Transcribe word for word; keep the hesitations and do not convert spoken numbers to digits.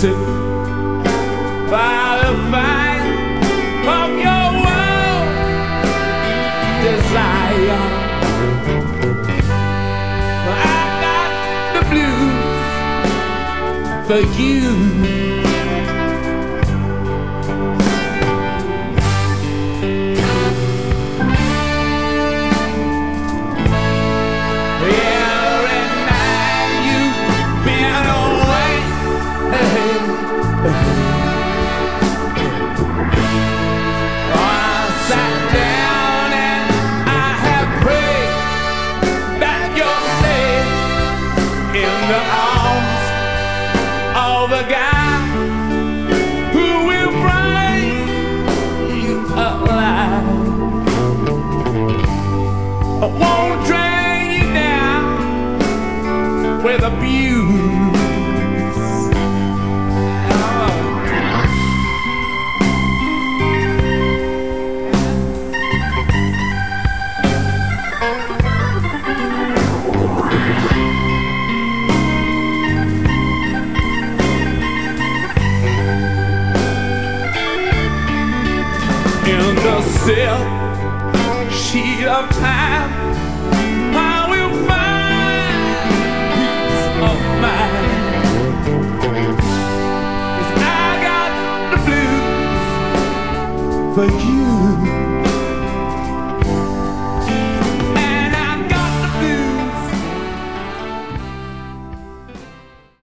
sit by the fire of your world desire. I got the blues for you. I won't drag you down with abuse. Oh. In the silk sheet of time,